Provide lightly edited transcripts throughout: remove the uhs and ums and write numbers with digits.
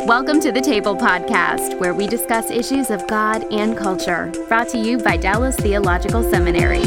Welcome to the Table Podcast, where we discuss issues of God and culture, brought to you by Dallas Theological Seminary.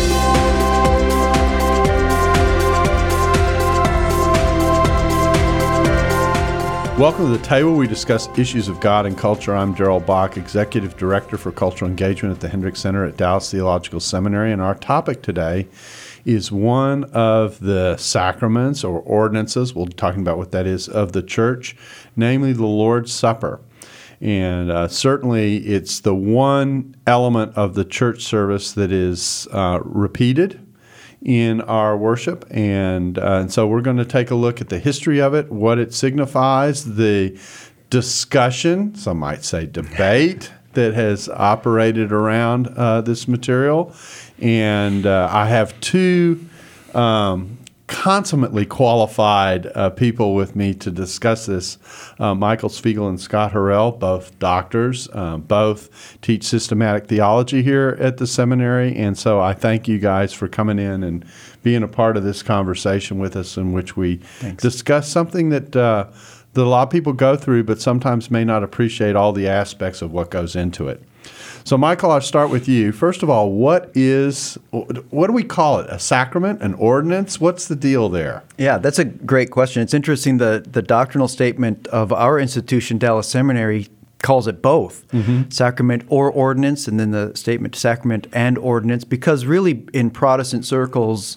Welcome to the Table. We discuss issues of God and culture. I'm Gerald Bach, Executive Director for Cultural Engagement at the Hendricks Center at Dallas Theological Seminary, and our topic today is one of the sacraments or ordinances, we'll be talking about what that is, of the church, namely the Lord's Supper. And certainly it's the one element of the church service that is repeated in our worship. And so we're going to take a look at the history of it, what it signifies, the discussion, some might say debate, that has operated around this material. And I have two consummately qualified people with me to discuss this. Michael Spiegel and Scott Harrell, both doctors, both teach systematic theology here at the seminary. And so I thank you guys for coming in and being a part of this conversation with us, in which we discuss something that a lot of people go through, but sometimes may not appreciate all the aspects of what goes into it. So, Michael, I'll start with you. First of all, what do we call it? A sacrament, an ordinance? What's the deal there? Yeah, that's a great question. It's interesting, the doctrinal statement of our institution, Dallas Seminary, calls it both, sacrament or ordinance, and then the statement sacrament and ordinance, because really in Protestant circles,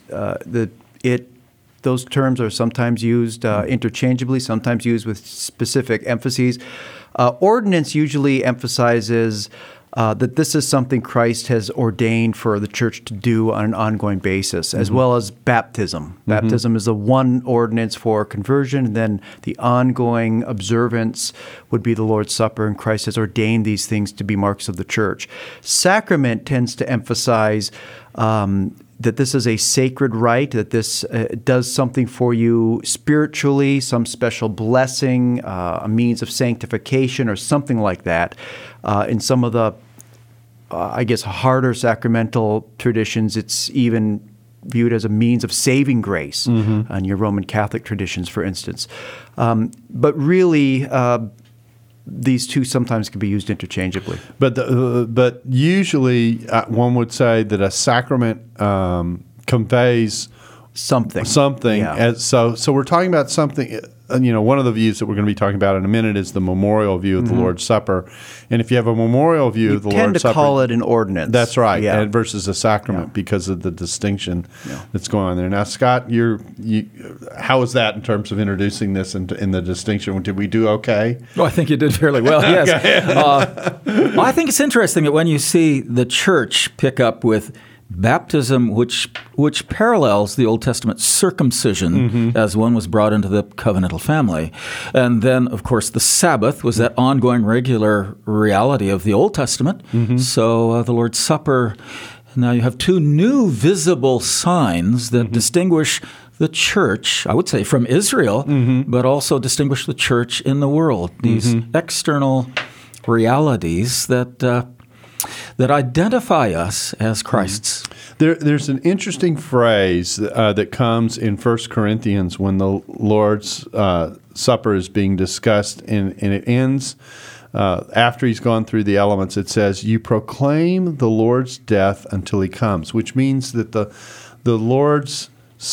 those terms are sometimes used interchangeably, sometimes used with specific emphases. Ordinance usually emphasizes that this is something Christ has ordained for the church to do on an ongoing basis, as well as baptism. Baptism is the one ordinance for conversion, and then the ongoing observance would be the Lord's Supper, and Christ has ordained these things to be marks of the church. Sacrament tends to emphasize that this is a sacred rite, that this does something for you spiritually, some special blessing, a means of sanctification or something like that. In some of the, harder sacramental traditions, it's even viewed as a means of saving grace, in your Roman Catholic traditions, for instance. But really, these two sometimes can be used interchangeably. But usually one would say that a sacrament conveys something. Yeah. So we're talking about something. One of the views that we're going to be talking about in a minute is the memorial view of the Lord's Supper. And if you have a memorial view of the Lord's Supper, you tend to call it an ordinance. That's right, and versus a sacrament because of the distinction that's going on there. Now, Scott, how was that in terms of introducing this in the distinction? Did we do okay? Oh, I think you did fairly well, yes. I think it's interesting that when you see the church pick up with baptism, which parallels the Old Testament circumcision as one was brought into the covenantal family. And then, of course, the Sabbath was that ongoing regular reality of the Old Testament. So the Lord's Supper, now you have two new visible signs that distinguish the church, I would say, from Israel, but also distinguish the church in the world. These external realities that identify us as Christ's. There's an interesting phrase that comes in 1 Corinthians when the Lord's Supper is being discussed, and it ends after he's gone through the elements. It says, "You proclaim the Lord's death until he comes," which means that the Lord's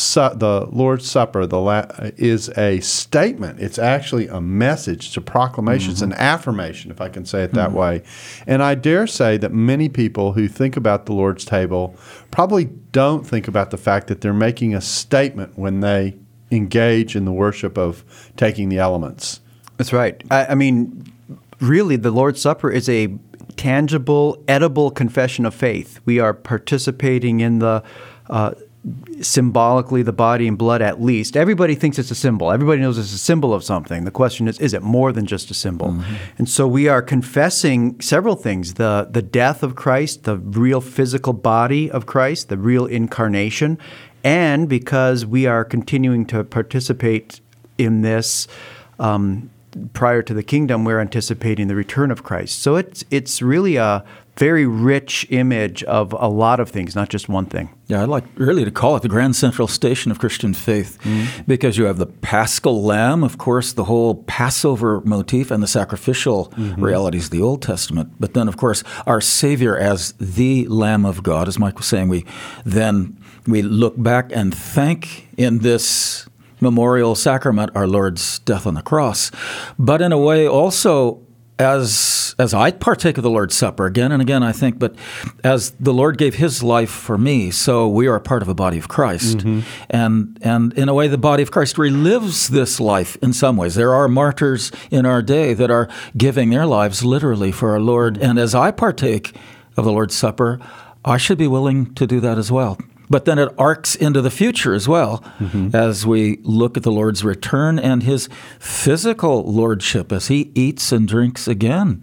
Supper is a statement. It's actually a message. It's a proclamation. It's an affirmation, if I can say it that way. And I dare say that many people who think about the Lord's table probably don't think about the fact that they're making a statement when they engage in the worship of taking the elements. That's right. I mean, really, the Lord's Supper is a tangible, edible confession of faith. We are participating in the symbolically the body and blood, at least. Everybody thinks it's a symbol. Everybody knows it's a symbol of something. The question is it more than just a symbol? And so we are confessing several things: the death of Christ, the real physical body of Christ, the real incarnation, and because we are continuing to participate in this, prior to the kingdom, we're anticipating the return of Christ. So it's really a very rich image of a lot of things, not just one thing. Yeah, I'd like really to call it the grand central station of Christian faith, because you have the Paschal Lamb, of course, the whole Passover motif and the sacrificial realities of the Old Testament. But then, of course, our Savior as the Lamb of God, as Mike was saying, we look back and thank in this memorial sacrament our Lord's death on the cross. But in a way also, as I partake of the Lord's Supper again and again, I think, but as the Lord gave his life for me, so we are a part of a body of Christ. And in a way, the body of Christ relives this life in some ways. There are martyrs in our day that are giving their lives literally for our Lord. And as I partake of the Lord's Supper, I should be willing to do that as well. But then it arcs into the future as well, as we look at the Lord's return and his physical lordship as he eats and drinks again.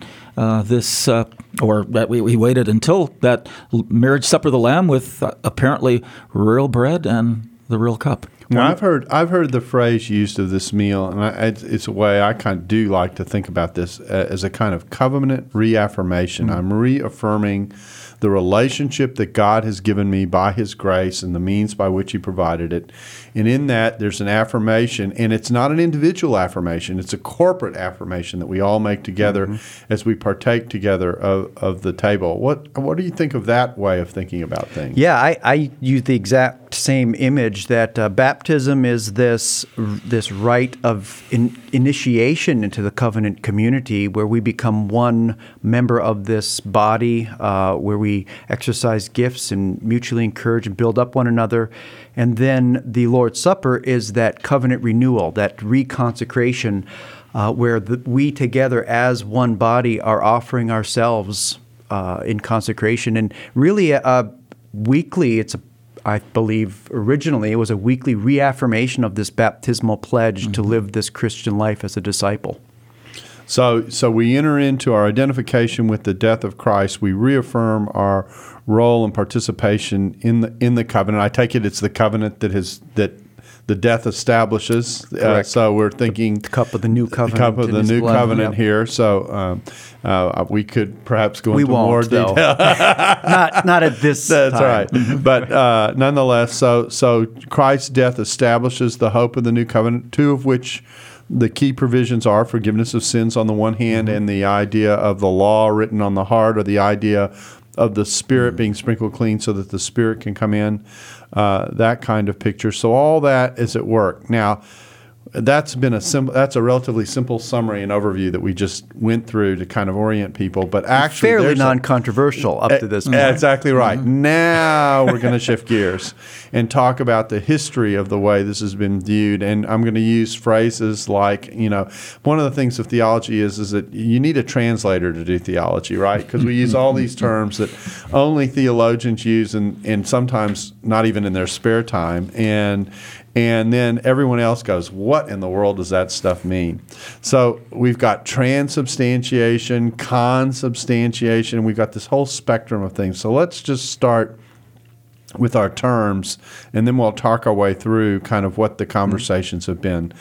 We waited until that marriage supper of the Lamb with apparently real bread and the real cup. Now, I've heard the phrase used of this meal, and it's a way I kind of do like to think about this as a kind of covenant reaffirmation. I'm reaffirming the relationship that God has given me by his grace and the means by which he provided it. And in that, there's an affirmation, and it's not an individual affirmation. It's a corporate affirmation that we all make together as we partake together of the table. What do you think of that way of thinking about things? Yeah, I use the exact same image that baptism is this rite of initiation into the covenant community where we become one member of this body, where we exercise gifts and mutually encourage and build up one another. And then the Lord's Supper is that covenant renewal, that reconsecration, where we together as one body are offering ourselves in consecration. And really, weekly, I believe originally it was a weekly reaffirmation of this baptismal pledge to live this Christian life as a disciple. So we enter into our identification with the death of Christ. We reaffirm our role and participation in the covenant. I take it's the covenant that the death establishes. So we're thinking the cup of the new covenant. The cup of the new covenant here. So we could perhaps go into more detail. not at this That's time. right. But nonetheless, so Christ's death establishes the hope of the new covenant, two of which the key provisions are forgiveness of sins on the one hand and the idea of the law written on the heart, or the idea of the Spirit being sprinkled clean so that the Spirit can come in, that kind of picture. So all that is at work. Now, that's a relatively simple summary and overview that we just went through to kind of orient people, but actually fairly non-controversial up to this point. Exactly right. Now we're going to shift gears and talk about the history of the way this has been viewed. And I'm going to use phrases like, one of the things of theology is that you need a translator to do theology, right? Because we use all these terms that only theologians use, and sometimes not even in their spare time. And then everyone else goes, what in the world does that stuff mean? So we've got transubstantiation, consubstantiation. We've got this whole spectrum of things. So let's just start with our terms, and then we'll talk our way through kind of what the conversations have been.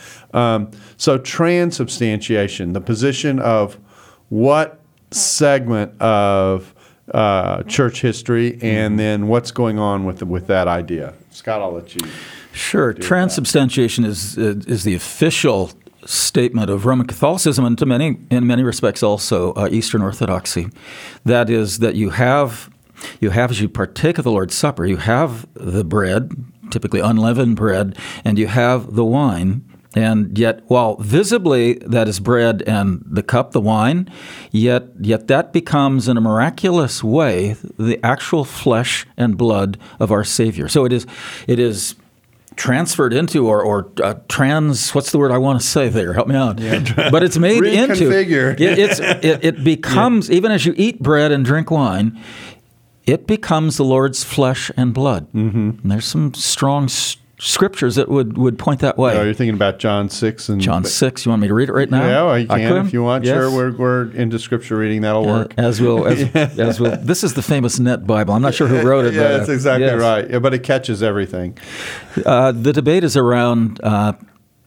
So transubstantiation, the position of what segment of church history, and then what's going on with that idea. Scott, I'll let you. Sure. Transubstantiation is the official statement of Roman Catholicism, and in many respects also Eastern Orthodoxy. That is that you have as you partake of the Lord's Supper, you have the bread, typically unleavened bread, and you have the wine. And yet, while visibly that is bread and the cup, the wine, yet that becomes in a miraculous way the actual flesh and blood of our Savior. So it is transferred into or what's the word I want to say there? Help me out. Yeah. But it's made into. Reconfigured. It becomes, even as you eat bread and drink wine, it becomes the Lord's flesh and blood. And there's some strong scriptures that would point that way. Oh, you're thinking about John 6 and John 6. You want me to read it right now? Yeah, well, you can if you want. Yes. Sure, we're into scripture reading. That'll work. As will. This is the famous Net Bible. I'm not sure who wrote it. Yeah, that's exactly right. Yeah, but it catches everything. The debate is around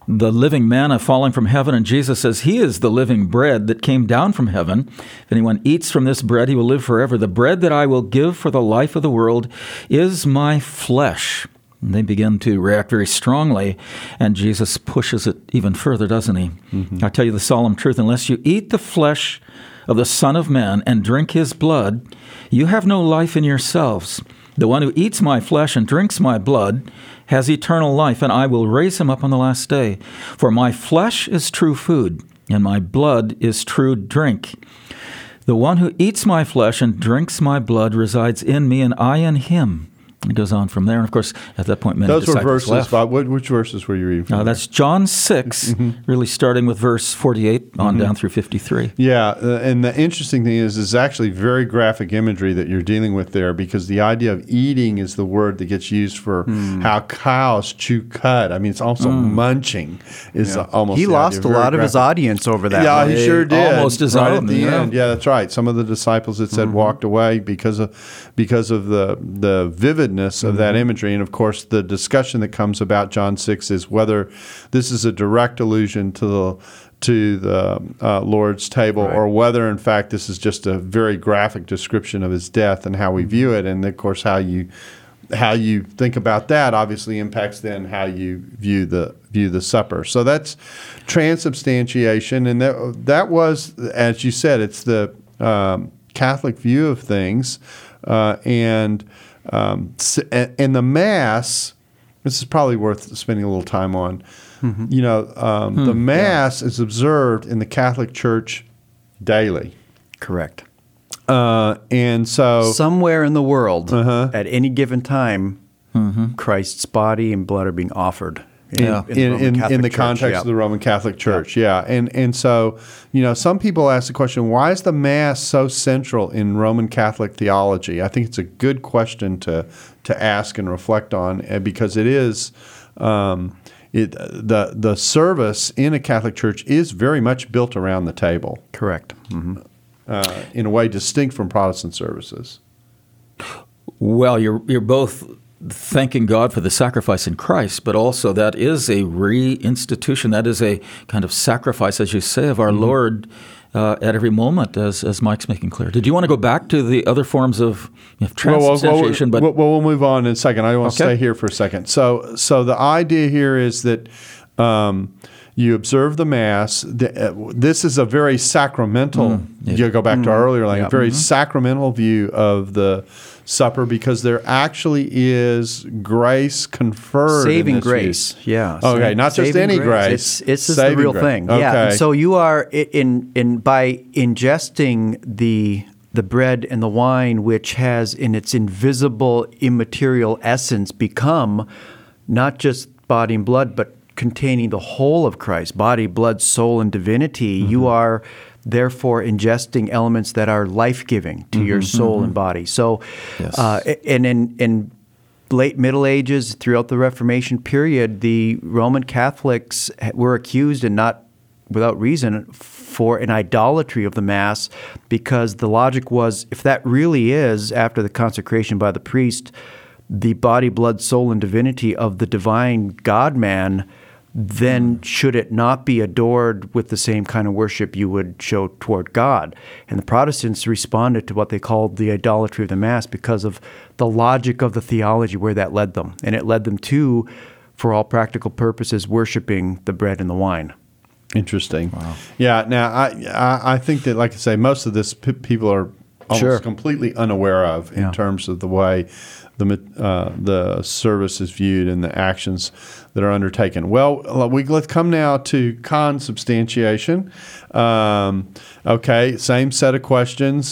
the living manna falling from heaven, and Jesus says he is the living bread that came down from heaven. If anyone eats from this bread, he will live forever. The bread that I will give for the life of the world is my flesh. And they begin to react very strongly, and Jesus pushes it even further, doesn't he? I tell you the solemn truth, unless you eat the flesh of the Son of Man and drink his blood, you have no life in yourselves. The one who eats my flesh and drinks my blood has eternal life, and I will raise him up on the last day. For my flesh is true food, and my blood is true drink. The one who eats my flesh and drinks my blood resides in me, and I in him. It goes on from there. And, of course, at that point, many Those disciples were verses, left. Bob. Which verses were you reading from? That's John 6, really starting with verse 48 on down through 53. Yeah, and the interesting thing is actually very graphic imagery that you're dealing with there, because the idea of eating is the word that gets used for how cows chew cud. I mean, it's also munching is almost He the lost idea. a Very lot of his graphic. audience over that. Yeah, one. he sure did. Almost his right own, at the yeah. end. Yeah, that's right. Some of the disciples, it said, walked away because of the vividness of that imagery. And, of course, the discussion that comes about John 6 is whether this is a direct allusion to the Lord's table, or whether, in fact, this is just a very graphic description of his death and how we view it. And, of course, how you think about that obviously impacts then how you view the supper. So that's transubstantiation, and that was, as you said, it's the Catholic view of things, and the Mass. This is probably worth spending a little time on. The Mass is observed in the Catholic Church daily. Correct. And so somewhere in the world, at any given time, Christ's body and blood are being offered. In the context of the Roman Catholic Church, and so some people ask the question: why is the Mass so central in Roman Catholic theology? I think it's a good question to ask and reflect on, because it is the service in a Catholic Church is very much built around the table. Correct. In a way distinct from Protestant services. Well, you're both thanking God for the sacrifice in Christ, but also that is a reinstitution. That is a kind of sacrifice, as you say, of our Lord at every moment, as Mike's making clear. Did you want to go back to the other forms of transubstantiation? We'll move on in a second. I want to stay here for a second. So the idea here is that you observe the Mass. This is a very sacramental. You go back to our earlier language. Very sacramental view of the supper, because there actually is grace conferred. Saving in this grace. view. Yeah. Okay, not just any grace. It's just the real thing. Okay. Yeah. And so you are by ingesting the bread and the wine, which has in its invisible, immaterial essence become not just body and blood, but containing the whole of Christ, body, blood, soul, and divinity. You are therefore ingesting elements that are life-giving to your soul and body. So, and in late Middle Ages, throughout the Reformation period, the Roman Catholics were accused, and not without reason, for an idolatry of the Mass, because the logic was, if that really is, after the consecration by the priest, the body, blood, soul, and divinity of the divine God-man, then should it not be adored with the same kind of worship you would show toward God? And the Protestants responded to what they called the idolatry of the Mass because of the logic of the theology where that led them. And it led them to, for all practical purposes, worshiping the bread and the wine. Interesting. Wow. Yeah. Now, I think that, like I say, most of this people are almost completely unaware of in terms of the way the service is viewed and the actions that are undertaken. Well, let's come now to consubstantiation. Okay, same set of questions.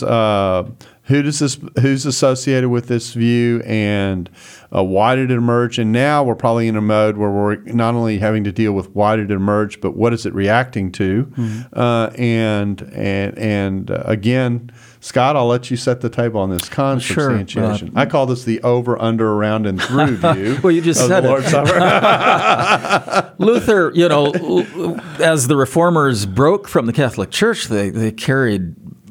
Who's associated with this view, and why did it emerge? And now we're probably in a mode where we're not only having to deal with why did it emerge, but what is it reacting to? And again, Scott, I'll let you set the table on this consubstantiation. Sure. I call this the over, under, around, and through view. Well, you just of said the Lord's Supper. Luther, as the Reformers broke from the Catholic Church, they carried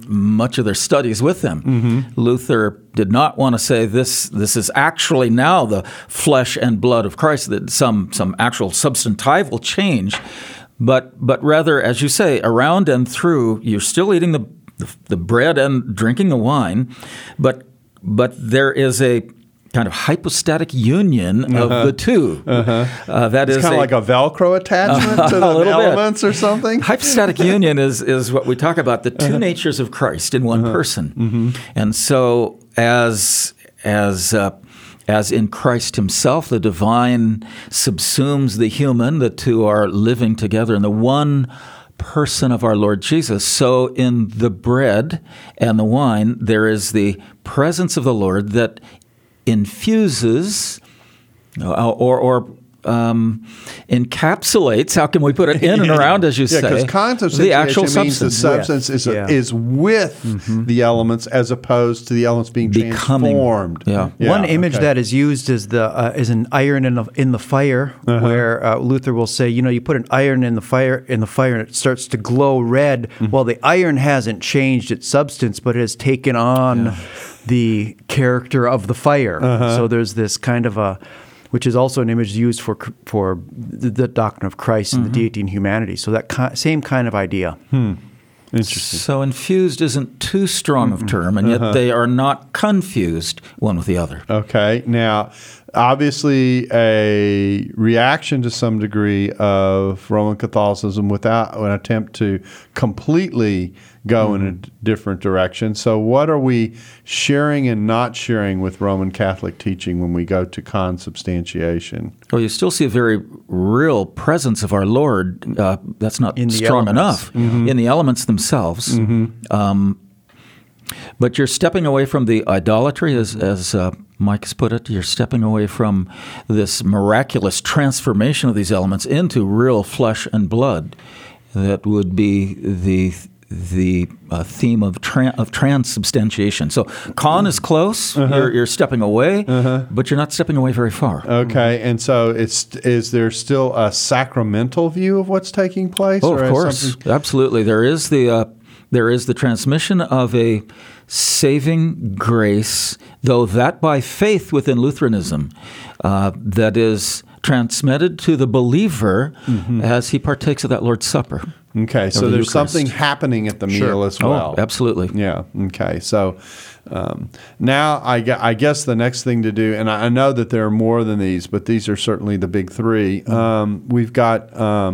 much of their studies with them. Luther did not want to say this is actually now the flesh and blood of Christ, that some actual substantival change, but rather, as you say, around and through, you're still eating the bread and drinking the wine, but there is a kind of hypostatic union of the two. That it's is kind of like a Velcro attachment to the elements or something. Hypostatic union is what we talk about, the two natures of Christ in one person. And so as in Christ himself, the divine subsumes the human, the two are living together in the one person of our Lord Jesus. So in the bread and the wine, there is the presence of the Lord that infuses or encapsulates, how can we put it, in and around, as you say, because consubstantiation the actual means substance. the substance is with the elements as opposed to the elements being transformed. One image that is used is is an iron in the fire, where Luther will say, you put an iron in the fire and it starts to glow red. Well, the iron hasn't changed its substance, but it has taken on the character of the fire. So there's this kind of which is also an image used for the doctrine of Christ and the deity and humanity. So that same kind of idea. Interesting. So infused isn't too strong of a term, and yet they are not confused one with the other. Okay. Now, obviously a reaction to some degree of Roman Catholicism without an attempt to completely go in a different direction. So what are we sharing and not sharing with Roman Catholic teaching when we go to consubstantiation? Well, you still see a very real presence of our Lord. That's not strong enough in the elements themselves. But you're stepping away from the idolatry, as Mike has put it. You're stepping away from this miraculous transformation of these elements into real flesh and blood. That would be the theme of transubstantiation. So con is close. You're stepping away, but you're not stepping away very far. Okay, and so is there still a sacramental view of what's taking place? Oh, of course, absolutely. There is the transmission of a saving grace, though that by faith within Lutheranism, that is transmitted to the believer as he partakes of that Lord's Supper. Okay, so there's something happening at the meal as well. Oh, absolutely. Yeah, okay. So now I guess the nest thing to do, and I know that there are more than these, but these are certainly the big three. We've got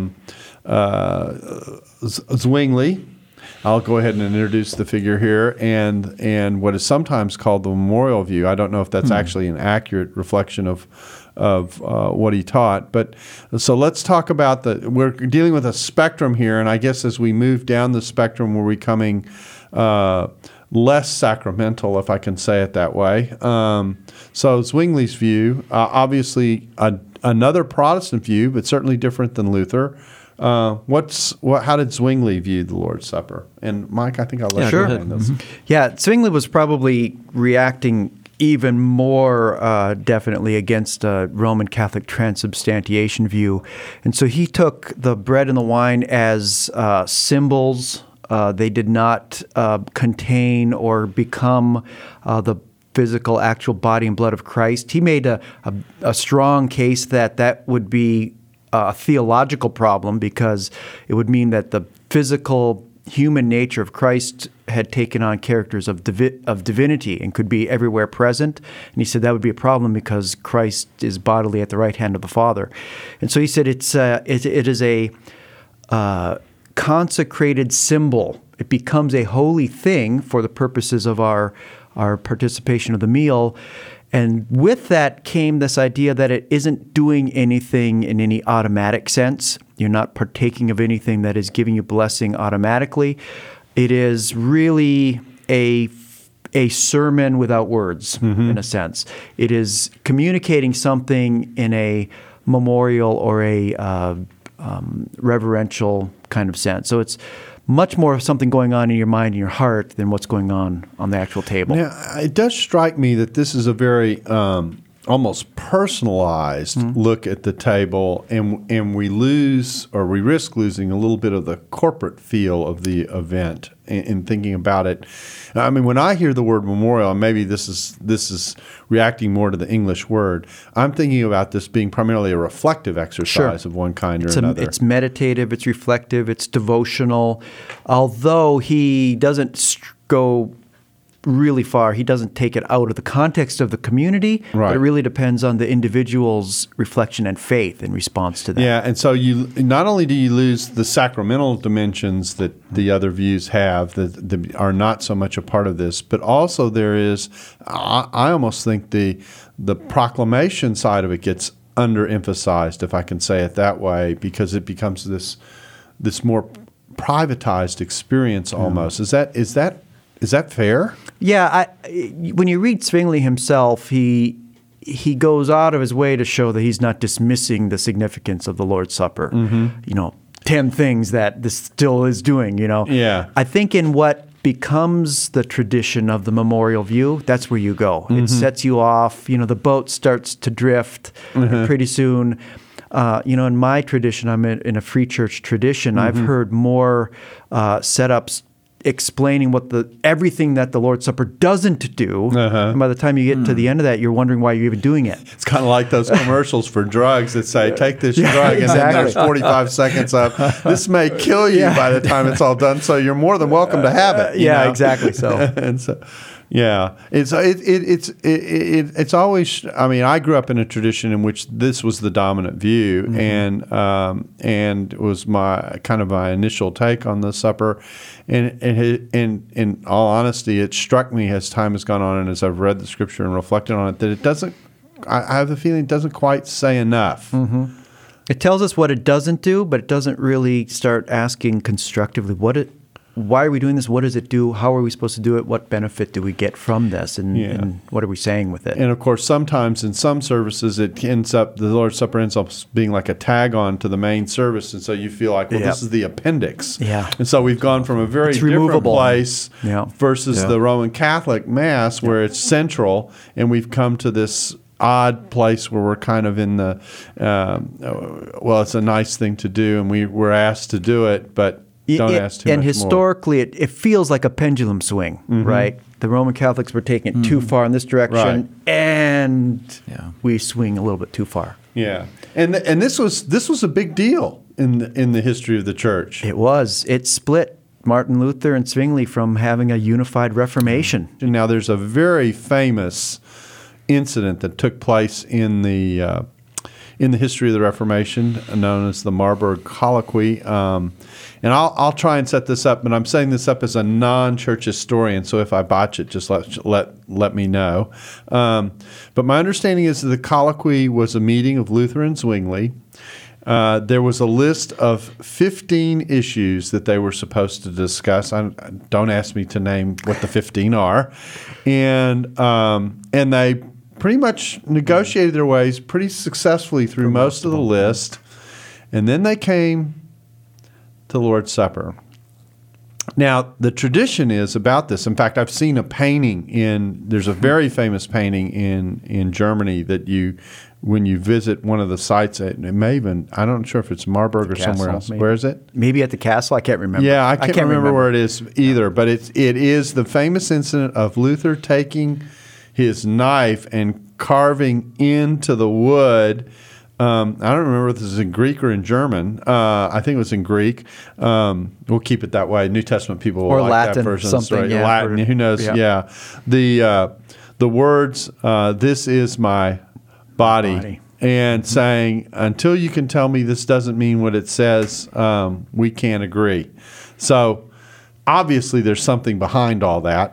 Zwingli. I'll go ahead and introduce the figure here, and what is sometimes called the memorial view. I don't know if that's actually an accurate reflection of what he taught. But so let's talk about we're dealing with a spectrum here, and I guess as we move down the spectrum, we're becoming less sacramental, if I can say it that way. So Zwingli's view, obviously another Protestant view, but certainly different than Luther. How did Zwingli view the Lord's Supper? And Mike, I think I'll let you explain this. Yeah, Zwingli was probably reacting even more definitely against a Roman Catholic transubstantiation view. And so he took the bread and the wine as symbols. They did not contain or become the physical, actual body and blood of Christ. He made a strong case that would be a theological problem, because it would mean that the physical human nature of Christ had taken on characters of divinity and could be everywhere present. And he said that would be a problem because Christ is bodily at the right hand of the Father. And so he said it is a consecrated symbol. It becomes a holy thing for the purposes of our participation of the meal. And with that came this idea that it isn't doing anything in any automatic sense. You're not partaking of anything that is giving you blessing automatically. It is really a sermon without words, in a sense. It is communicating something in a memorial or a reverential kind of sense. So it's much more of something going on in your mind and your heart than what's going on the actual table. Now, it does strike me that this is a very almost personalized look at the table, and we lose, or we risk losing, a little bit of the corporate feel of the event in thinking about it. I mean, when I hear the word memorial, and maybe this is reacting more to the English word, I'm thinking about this being primarily a reflective exercise of one kind or another. It's meditative, it's reflective, it's devotional. Although he doesn't go really far, he doesn't take it out of the context of the community, but it really depends on the individual's reflection and faith in response to that. Yeah, and so you not only do you lose the sacramental dimensions that the other views have that are not so much a part of this, but also there is, I almost think the proclamation side of it gets underemphasized, if I can say it that way, because it becomes this more privatized experience almost. Is that fair? Yeah, when you read Zwingli himself, he goes out of his way to show that he's not dismissing the significance of the Lord's Supper. 10 things that this still is doing, Yeah. I think in what becomes the tradition of the memorial view, that's where you go. It sets you off. The boat starts to drift pretty soon. In my tradition, I'm in a free church tradition. I've heard more setups explaining everything that the Lord's Supper doesn't do. And by the time you get to the end of that, you're wondering why you're even doing it. It's kind of like those commercials for drugs that say, take this drug, and then there's 45 seconds of, this may kill you by the time it's all done, so you're more than welcome to have it. Exactly. So, and so, yeah, it's always. I mean, I grew up in a tradition in which this was the dominant view, and it was my initial take on the supper, and in all honesty, it struck me as time has gone on and as I've read the scripture and reflected on it that it doesn't. I have the feeling it doesn't quite say enough. It tells us what it doesn't do, but it doesn't really start asking constructively why are we doing this? What does it do? How are we supposed to do it? What benefit do we get from this? And what are we saying with it? And of course, sometimes in some services, the Lord's Supper ends up being like a tag on to the main service. And so you feel like, this is the appendix. Yeah. And so we've gone from a very different place versus the Roman Catholic Mass where it's central, and we've come to this odd place where we're kind of in the, it's a nice thing to do, and we're asked to do it, but don't ask too much more. And historically, it feels like a pendulum swing, right? The Roman Catholics were taking it too far in this direction, and we swing a little bit too far. Yeah, and this was a big deal in the history of the church. It was. It split Martin Luther and Zwingli from having a unified Reformation. Now, there's a very famous incident that took place in the history of the Reformation, known as the Marburg Colloquy. And I'll try and set this up, but I'm setting this up as a non-church historian, so if I botch it, just let me know. But my understanding is that the colloquy was a meeting of Luther and Zwingli. There was a list of 15 issues that they were supposed to discuss. Don't ask me to name what the 15 are. And they pretty much negotiated their ways pretty successfully through most of the list. And then they came to the Lord's Supper. Now, the tradition is about this. In fact, I've seen a painting there's a very famous painting in Germany that when you visit one of the sites, it may even, I'm not sure if it's Marburg or somewhere else. Maybe. Where is it? Maybe at the castle. I can't remember. Yeah, I can't remember where it is either, but it is the famous incident of Luther taking his knife and carving into the wood. I don't remember if this is in Greek or in German. I think it was in Greek. We'll keep it that way. New Testament people will like Latin, that version of the something, story. yeah, Latin, who knows? Yeah. The words, this is my body. And saying, until you can tell me this doesn't mean what it says, we can't agree. So obviously there's something behind all that.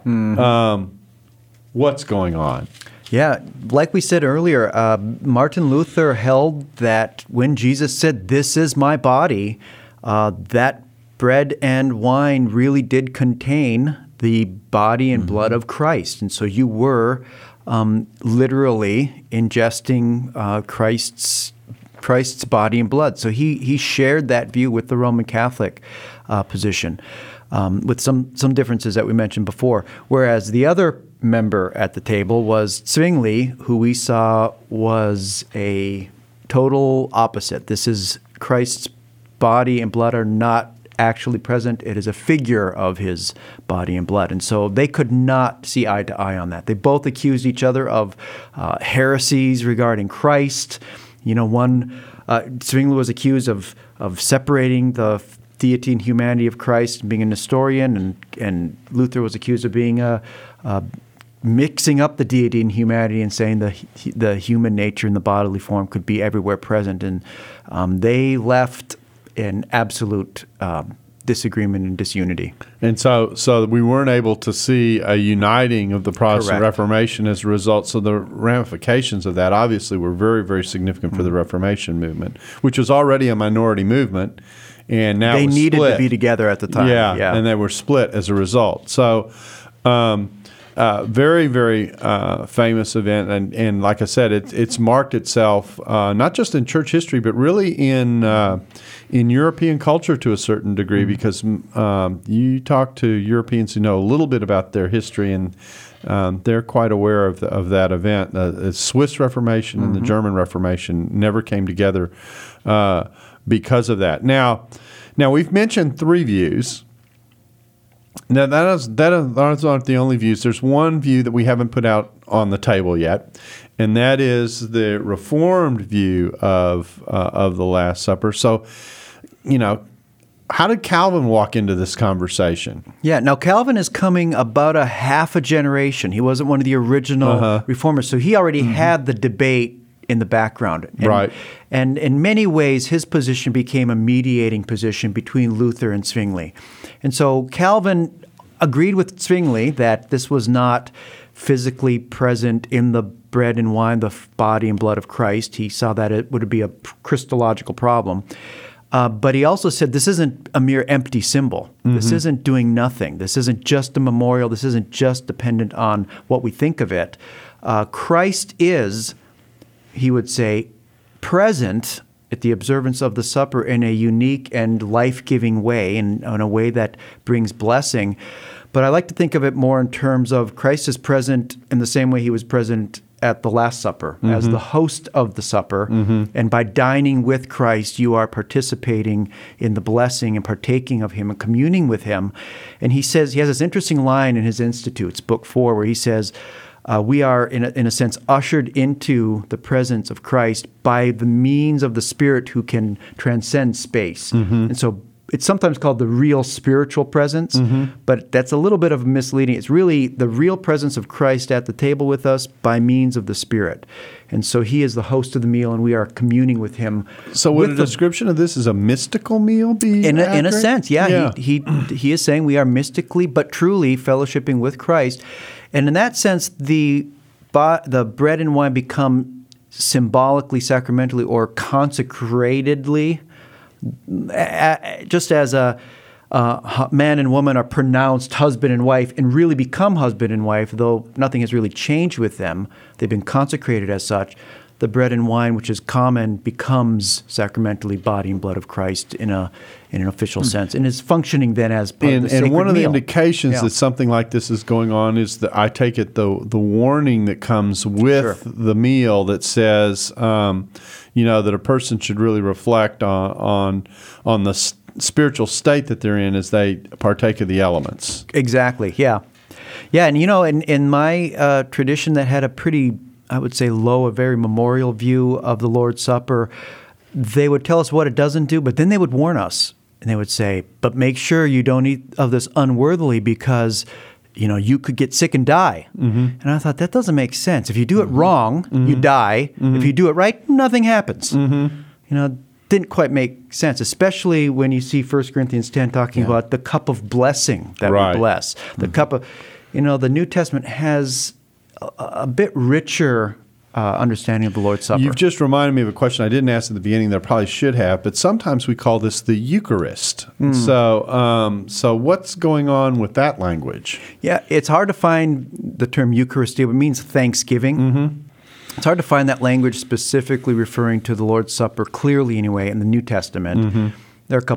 What's going on? Yeah, like we said earlier, Martin Luther held that when Jesus said, "This is my body," that bread and wine really did contain the body and blood of Christ. And so you were literally ingesting Christ's body and blood. So he shared that view with the Roman Catholic. position, with some differences that we mentioned before. Whereas the other member at the table was Zwingli, who we saw was a total opposite. This is Christ's body and blood are not actually present. It is a figure of his body and blood. And so they could not see eye to eye on that. They both accused each other of heresies regarding Christ. Zwingli was accused of separating the deity and humanity of Christ and being a Nestorian, and Luther was accused of being mixing up the deity and humanity and saying the human nature in the bodily form could be everywhere present. And they left in absolute disagreement and disunity. And so we weren't able to see a uniting of the Protestant Correct. Reformation as a result. So the ramifications of that obviously were very, very significant for the Reformation movement, which was already a minority movement. And now they was needed split. to be together at the time. Yeah, and they were split as a result. So very, very famous event. And like I said, it's marked itself not just in church history, but really in European culture to a certain degree, because you talk to Europeans who know a little bit about their history, and they're quite aware of that event. The Swiss Reformation and the German Reformation never came together because of that. Now we've mentioned three views. Now, those aren't the only views. There's one view that we haven't put out on the table yet, and that is the Reformed view of the Last Supper. So, how did Calvin walk into this conversation? Yeah, now Calvin is coming about a half a generation. He wasn't one of the original reformers, so he already had the debate in the background. Right. And in many ways, his position became a mediating position between Luther and Zwingli. And so Calvin agreed with Zwingli that this was not physically present in the bread and wine, the body and blood of Christ. He saw that it would be a Christological problem. But he also said this isn't a mere empty symbol. This isn't doing nothing. This isn't just a memorial. This isn't just dependent on what we think of it. Christ is, he would say, present at the observance of the supper in a unique and life-giving way, in a way that brings blessing. But I like to think of it more in terms of Christ is present in the same way he was present at the Last Supper, as the host of the supper. And by dining with Christ, you are participating in the blessing and partaking of him and communing with him. And he says, he has this interesting line in his Institutes, Book 4, where he says, we are, in a sense, ushered into the presence of Christ by the means of the Spirit who can transcend space. And so it's sometimes called the real spiritual presence, but that's a little bit of misleading. It's really the real presence of Christ at the table with us by means of the Spirit. And so he is the host of the meal, and we are communing with him. So would a description of this as a mystical meal be in accurate? a sense, yeah. He is saying we are mystically but truly fellowshipping with Christ. And in that sense, the bread and wine become symbolically, sacramentally, or consecratedly, just as a man and woman are pronounced husband and wife and really become husband and wife, though nothing has really changed with them. They've been consecrated as such. The bread and wine, which is common, becomes sacramentally body and blood of Christ in an official sense, and is functioning then as part of the sacred meal. And one of the indications that something like this is going on is that I take it the warning that comes with the meal that says, that a person should really reflect on the spiritual state that they're in as they partake of the elements. Exactly. Yeah. And in my tradition that had a pretty, I would say, a very memorial view of the Lord's Supper, they would tell us what it doesn't do, but then they would warn us. And they would say, but make sure you don't eat of this unworthily because, you could get sick and die. And I thought, that doesn't make sense. If you do it wrong, you die. If you do it right, nothing happens. Didn't quite make sense, especially when you see 1 Corinthians 10 talking about the cup of blessing that we bless. The cup of, the New Testament has a bit richer understanding of the Lord's Supper. You've just reminded me of a question I didn't ask at the beginning that I probably should have, but sometimes we call this the Eucharist. So what's going on with that language? Yeah, it's hard to find the term Eucharistia. It means thanksgiving. It's hard to find that language specifically referring to the Lord's Supper, clearly anyway, in the New Testament. There are a couple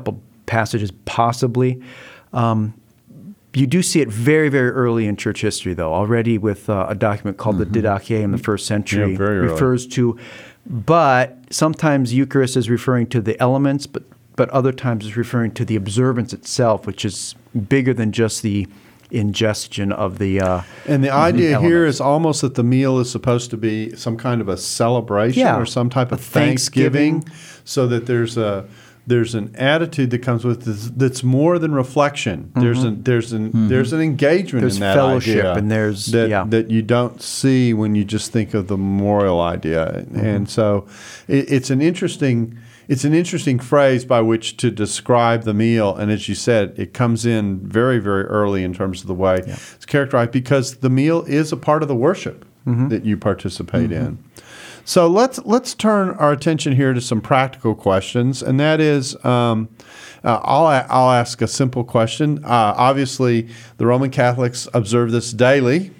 passages possibly. You do see it very, very early in church history, though. Already with a document called the Didache in the first century refers to, but sometimes Eucharist is referring to the elements, but other times it's referring to the observance itself, which is bigger than just the ingestion of the and the idea here is almost that the meal is supposed to be some kind of a celebration or some type of thanksgiving, so that there's an attitude that comes with this that's more than reflection. There's an engagement in that fellowship, idea, and there's that you don't see when you just think of the memorial idea. And so it's an interesting phrase by which to describe the meal. And as you said, it comes in very, very early in terms of the way it's characterized, because the meal is a part of the worship that you participate in. So let's turn our attention here to some practical questions, and that is, I'll ask a simple question. Obviously, the Roman Catholics observe this daily.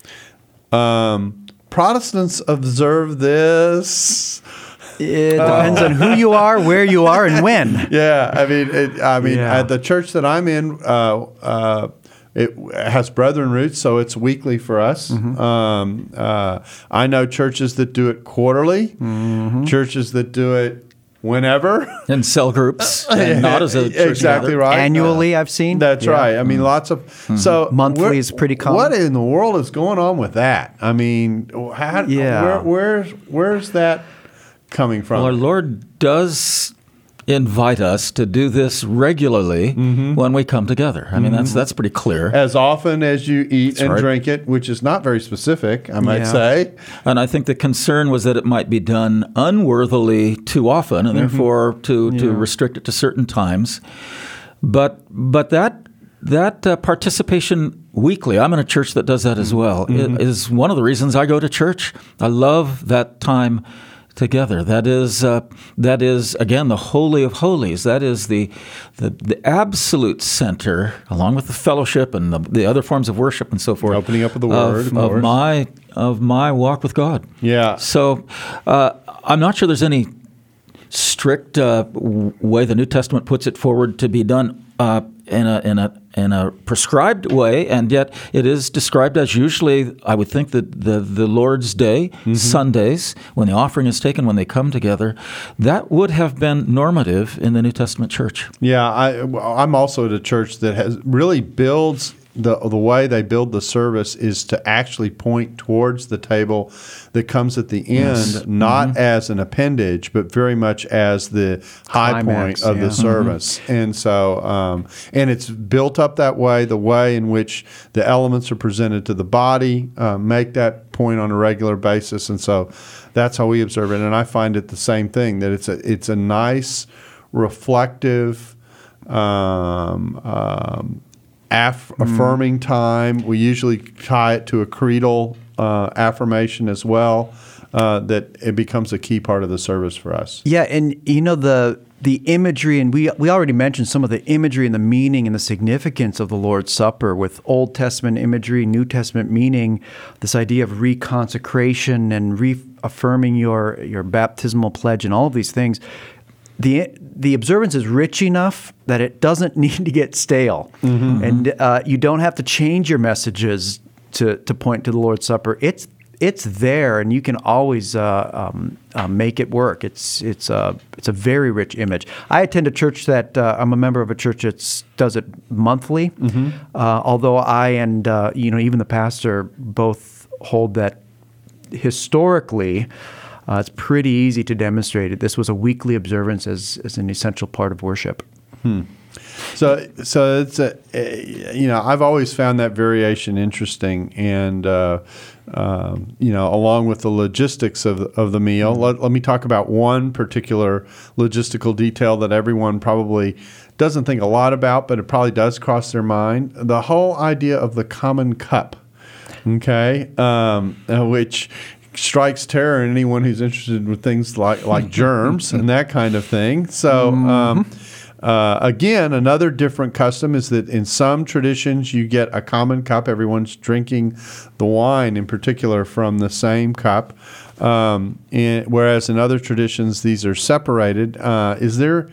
Protestants observe this. It depends on who you are, where you are, and when. Yeah, I mean, at the church that I'm in, it has Brethren roots, so it's weekly for us. I know churches that do it quarterly, churches that do it whenever. In cell groups, and not as a church exactly gather. right. Annually, I've seen. That's right. I mean, lots of so monthly is pretty common. What in the world is going on with that? I mean, where's that coming from? Well, our Lord does invite us to do this regularly when we come together. I mean, that's pretty clear. As often as you eat and drink it, which is not very specific, I might say. And I think the concern was that it might be done unworthily too often, and therefore to restrict it to certain times. But that participation weekly, I'm in a church that does that as well, is one of the reasons I go to church. I love that time together. That is again the Holy of Holies. That is the absolute center, along with the fellowship and the other forms of worship and so forth. Opening up of the Word of my walk with God. Yeah. So I'm not sure there's any strict way the New Testament puts it forward to be done in a prescribed way, and yet it is described as usually, I would think, that the Lord's Day, Sundays, when the offering is taken, when they come together, that would have been normative in the New Testament church. Yeah, I'm also at a church that really builds the way they build the service is to actually point towards the table that comes at the end, not as an appendage, but very much as the high point of the service. And so, and it's built up that way, the way in which the elements are presented to the body, make that point on a regular basis. And so that's how we observe it. And I find it the same thing, that it's a nice, reflective, affirming time. We usually tie it to a creedal affirmation as well, that it becomes a key part of the service for us. Yeah, and you know the imagery, and we already mentioned some of the imagery and the meaning and the significance of the Lord's Supper with Old Testament imagery, New Testament meaning, this idea of reconsecration and reaffirming your baptismal pledge and all of these things. The observance is rich enough that it doesn't need to get stale, and you don't have to change your messages to point to the Lord's Supper. It's there, and you can always make it work. It's a very rich image. I attend a church that I'm a member of a church that does it monthly. Although I and even the pastor both hold that historically. It's pretty easy to demonstrate it. This was a weekly observance as an essential part of worship. So it's I've always found that variation interesting, and along with the logistics of the meal, let me talk about one particular logistical detail that everyone probably doesn't think a lot about, but it probably does cross their mind: the whole idea of the common cup. Okay, which strikes terror in anyone who's interested with things like germs and that kind of thing. So again, another different custom is that in some traditions you get a common cup. Everyone's drinking the wine in particular from the same cup, whereas in other traditions these are separated. Is there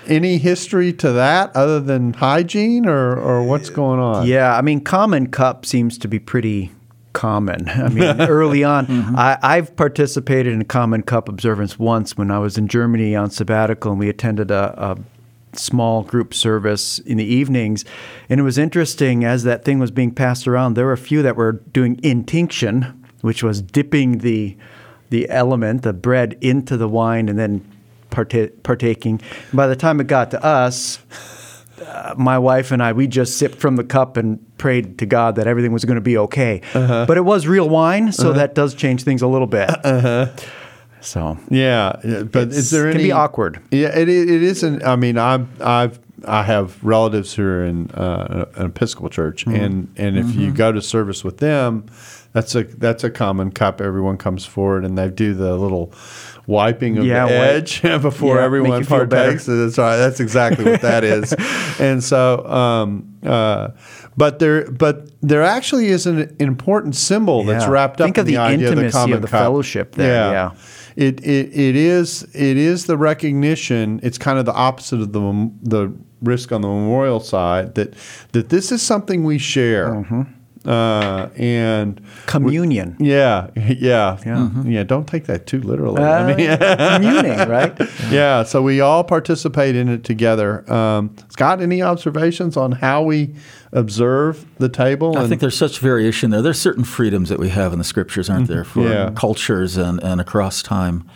any history to that other than hygiene, or what's going on? Yeah, I mean, common cup seems to be pretty common. I mean, early on, I've participated in a common cup observance once when I was in Germany on sabbatical, and we attended a small group service in the evenings. And it was interesting, as that thing was being passed around, there were a few that were doing intinction, which was dipping the element, the bread, into the wine and then partaking. And by the time it got to us, my wife and I, we just sipped from the cup and prayed to God that everything was going to be okay. But it was real wine, so that does change things a little bit. So yeah, but is there any? It can be awkward. Yeah, it isn't. I mean, I have relatives who are in an Episcopal church, and if you go to service with them, that's a common cup. Everyone comes forward and they do the little wiping of the edge before everyone partakes. That's right. That's exactly what that is. And so, but there actually is an important symbol that's wrapped up in the idea of the common of the cup. fellowship there. Yeah. It is the recognition. It's kind of the opposite of the risk on the memorial side that this is something we share. And communion. Yeah. Don't take that too literally. Communing, right? Yeah. So we all participate in it together. Scott, any observations on how we observe the table? I think there's such variation there. There's certain freedoms that we have in the Scriptures, aren't there, for cultures and across time.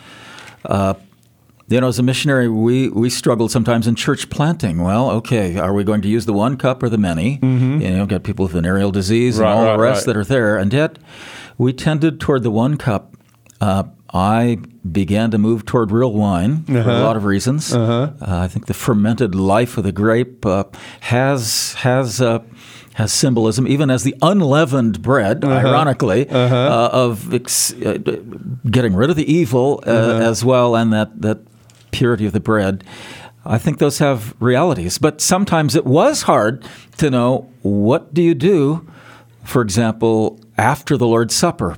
As a missionary, we struggled sometimes in church planting. Well, okay, are we going to use the one cup or the many? Got people with venereal disease and all the rest that are there. And yet, we tended toward the one cup. I began to move toward real wine for a lot of reasons. I think the fermented life of the grape has symbolism, even as the unleavened bread, ironically, of getting rid of the evil as well, and that purity of the bread. I think those have realities. But sometimes it was hard to know, what do you do, for example, after the Lord's Supper?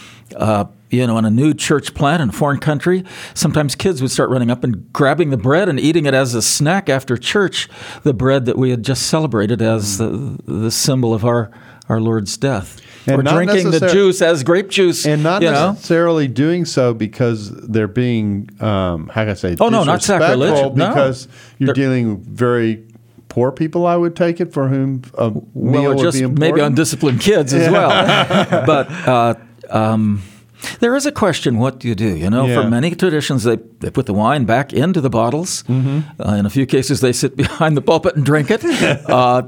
In a new church plant in a foreign country, sometimes kids would start running up and grabbing the bread and eating it as a snack after church, the bread that we had just celebrated as the symbol of our Lord's death. And or drinking the juice as grape juice. And not necessarily doing so because they're being, how can I say, not sacrilegious. Because you're dealing with very poor people, I would take it, for whom a meal would be important. Maybe undisciplined kids as well. But there is a question, what do you do? For many traditions, they put the wine back into the bottles. In a few cases, they sit behind the pulpit and drink it. And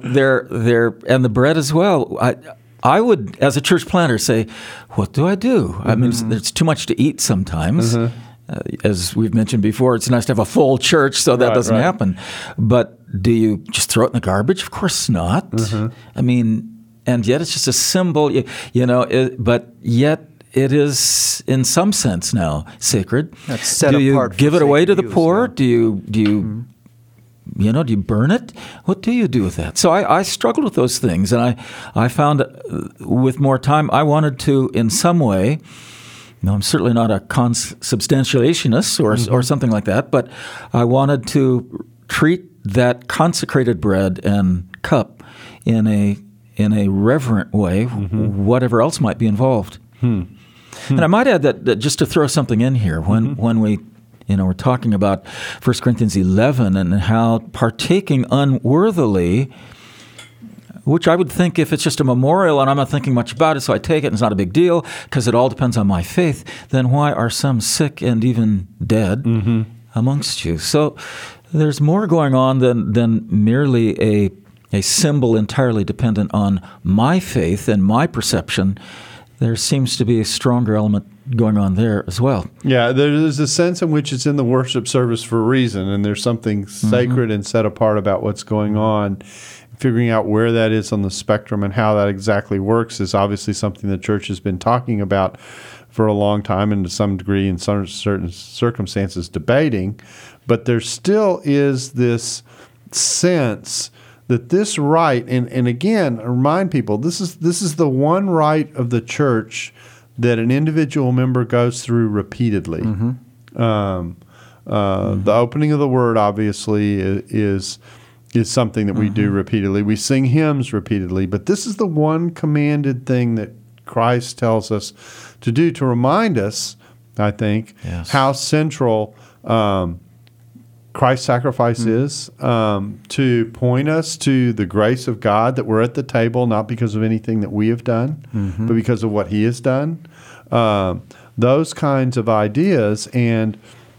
the bread as well. I would, as a church planter, say, what do I do? I mean, there's too much to eat sometimes. As we've mentioned before, it's nice to have a full church, so that doesn't happen. But do you just throw it in the garbage? Of course not. I mean, and yet it's just a symbol, but yet it is, in some sense now, sacred. That's set do you apart give it away to the poor? Yeah. Do you do you burn it? What do you do with that? So I struggled with those things, and I found with more time I wanted to, in some way, I'm certainly not a consubstantiationist or something like that, but I wanted to treat that consecrated bread and cup in a reverent way, whatever else might be involved. And I might add that just to throw something in here, when we we're talking about 1 Corinthians 11 and how partaking unworthily, which I would think if it's just a memorial and I'm not thinking much about it, so I take it and it's not a big deal because it all depends on my faith, then why are some sick and even dead amongst you? So there's more going on than merely a symbol entirely dependent on my faith and my perception. There seems to be a stronger element going on there as well. Yeah, there's a sense in which it's in the worship service for a reason, and there's something sacred and set apart about what's going on. Figuring out where that is on the spectrum and how that exactly works is obviously something the church has been talking about for a long time, and to some degree in some certain circumstances debating. But there still is this sense that this rite, and again, remind people, this is the one rite of the church that an individual member goes through repeatedly. The opening of the Word, obviously, is something that we do repeatedly. We sing hymns repeatedly, but this is the one commanded thing that Christ tells us to do, to remind us, I think, how central Christ's sacrifice is, to point us to the grace of God, that we're at the table not because of anything that we have done, but because of what he has done. Those kinds of ideas, and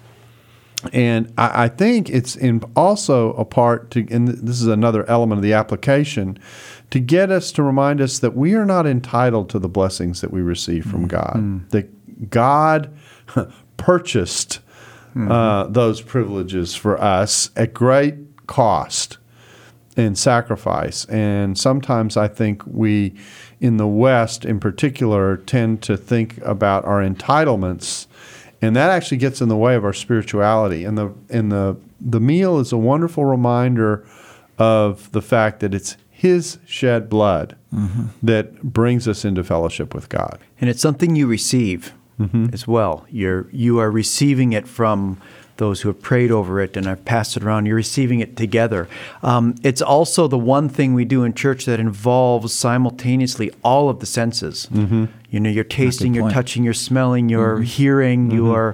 I think it's also a part to, and this is another element of the application, to get us to remind us that we are not entitled to the blessings that we receive from God. That God purchased those privileges for us at great cost and sacrifice. And sometimes I think we, in the West in particular, tend to think about our entitlements, and that actually gets in the way of our spirituality. And the meal is a wonderful reminder of the fact that it's his shed blood that brings us into fellowship with God. And it's something you receive as well. You are receiving it from those who have prayed over it and have passed it around. You're receiving it together. It's also the one thing we do in church that involves simultaneously all of the senses. You know, you're tasting, you're touching, you're smelling, you're hearing, you're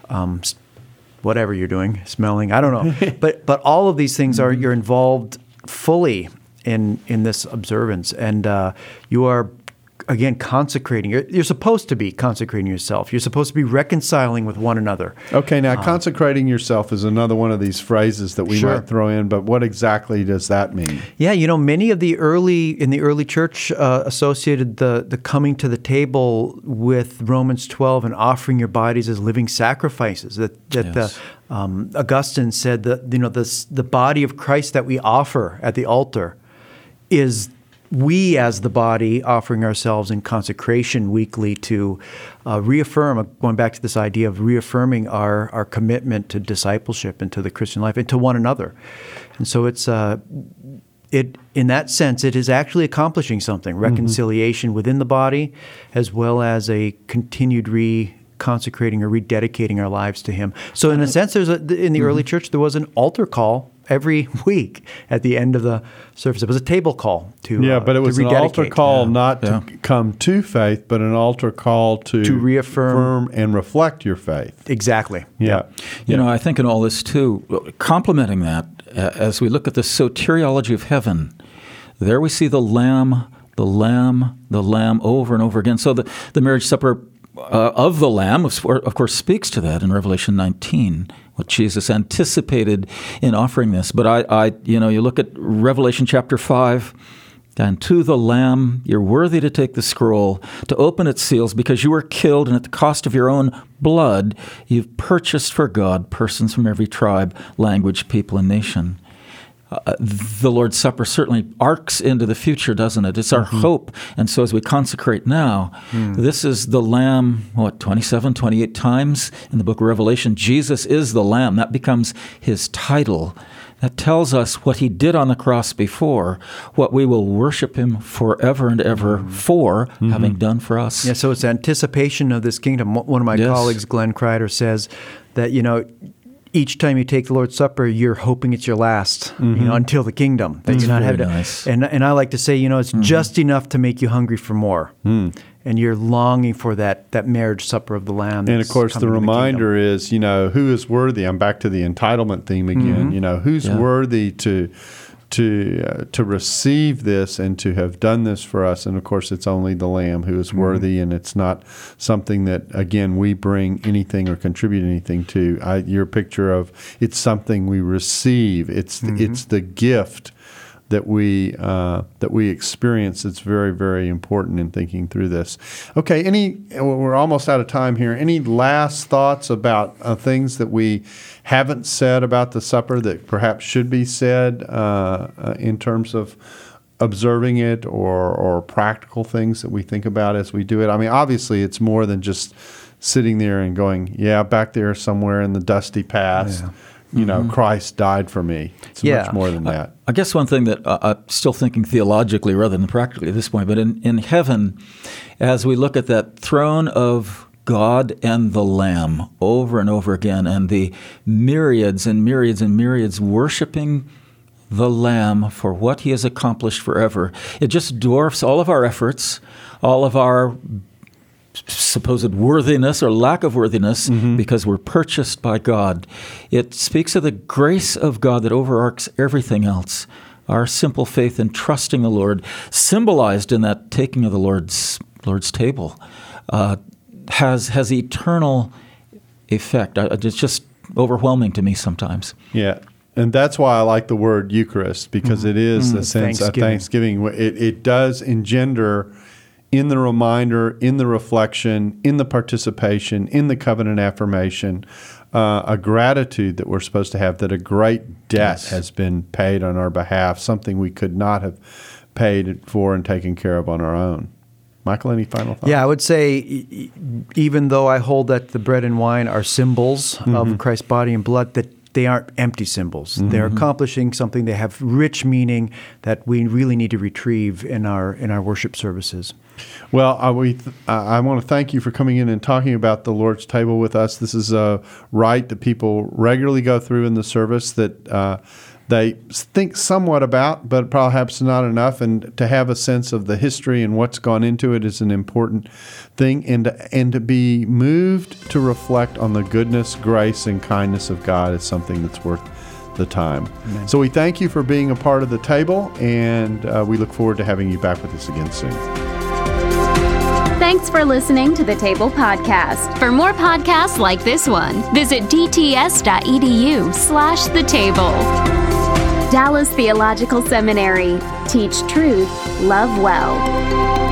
whatever you're doing, smelling. I don't know. But all of these things are, you're involved fully in this observance, and you are, again, consecrating. You're supposed to be consecrating yourself. You're supposed to be reconciling with one another. Okay, now consecrating yourself is another one of these phrases that we might throw in, but what exactly does that mean? Yeah, you know, many of the early church associated the coming to the table with Romans 12 and offering your bodies as living sacrifices. Augustine said that, you know, the body of Christ that we offer at the altar is we as the body offering ourselves in consecration weekly to reaffirm, going back to this idea of reaffirming our commitment to discipleship and to the Christian life and to one another. And so it's in that sense, it is actually accomplishing something, reconciliation within the body, as well as a continued reconsecrating or rededicating our lives to him. So in a sense, in the early church, there was an altar call every week at the end of the service. It was a table call to but it was an altar call not to come to faith, but an altar call to reaffirm and reflect your faith. Exactly. Yeah. You know, I think in all this too, complementing that, as we look at the soteriology of heaven, there we see the Lamb over and over again. So the marriage supper of the Lamb, of course, speaks to that in Revelation 19, what Jesus anticipated in offering this. But you look at Revelation chapter 5, and to the Lamb you're worthy to take the scroll, to open its seals, because you were killed, and at the cost of your own blood you've purchased for God persons from every tribe, language, people, and nation. The Lord's Supper certainly arcs into the future, doesn't it? It's our hope. And so as we consecrate now, this is the Lamb, 27, 28 times in the book of Revelation. Jesus is the Lamb. That becomes his title. That tells us what he did on the cross before, what we will worship him forever and ever for having done for us. Yeah, so it's anticipation of this kingdom. One of my colleagues, Glenn Kreider, says that, you know, each time you take the Lord's Supper, you're hoping it's your last, you know, until the kingdom. That's very nice. And I like to say, you know, it's just enough to make you hungry for more. And you're longing for that marriage supper of the Lamb. And of course, the reminder is, you know, who is worthy? I'm back to the entitlement theme again. You know, who's worthy to receive this and to have done this for us? And of course, it's only the Lamb who is worthy, and it's not something that, again, we bring anything or contribute anything to. Your picture of it's something we receive. It's the gift that we experience. It's very, very important in thinking through this. Okay, we're almost out of time here. Any last thoughts about things that we haven't said about the supper that perhaps should be said in terms of observing it or practical things that we think about as we do it? I mean, obviously, it's more than just sitting there and going, back there somewhere in the dusty past. You know, Christ died for me. It's much more than that. I guess one thing that I'm still thinking theologically rather than practically at this point, but in heaven, as we look at that throne of God and the Lamb over and over again, and the myriads and myriads and myriads worshiping the Lamb for what he has accomplished forever. It just dwarfs all of our efforts, all of our supposed worthiness or lack of worthiness, because we're purchased by God. It speaks of the grace of God that overarches everything else. Our simple faith in trusting the Lord, symbolized in that taking of the Lord's table, has eternal effect. It's just overwhelming to me sometimes. Yeah. And that's why I like the word Eucharist, because it is a sense of thanksgiving. It does engender in the reminder, in the reflection, in the participation, in the covenant affirmation, a gratitude that we're supposed to have, that a great debt has been paid on our behalf, something we could not have paid for and taken care of on our own. Michael, any final thoughts? Yeah, I would say even though I hold that the bread and wine are symbols of Christ's body and blood, that they aren't empty symbols. They're accomplishing something. They have rich meaning that we really need to retrieve in our worship services. Well, I want to thank you for coming in and talking about the Lord's table with us. This is a rite that people regularly go through in the service that they think somewhat about, but perhaps not enough. And to have a sense of the history and what's gone into it is an important thing. And to be moved to reflect on the goodness, grace, and kindness of God is something that's worth the time. Amen. So we thank you for being a part of the table, and we look forward to having you back with us again soon. Thanks for listening to the Table Podcast. For more podcasts like this one, visit dts.edu/thetable. Dallas Theological Seminary. Teach truth, love well.